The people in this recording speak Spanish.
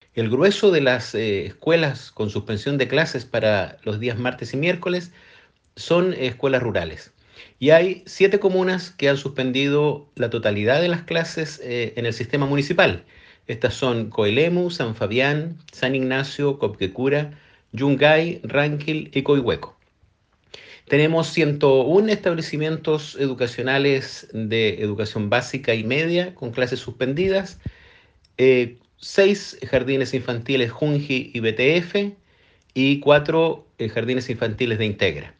El grueso de las escuelas con suspensión de clases para los días martes y miércoles son escuelas rurales. Y hay 7 comunas que han suspendido la totalidad de las clases en el sistema municipal. Estas son Coelemu, San Fabián, San Ignacio, Copquecura, Yungay, Ranquil y Coihueco. Tenemos 101 establecimientos educacionales de educación básica y media con clases suspendidas, 6 jardines infantiles Junji y BTF y 4 jardines infantiles de Integra.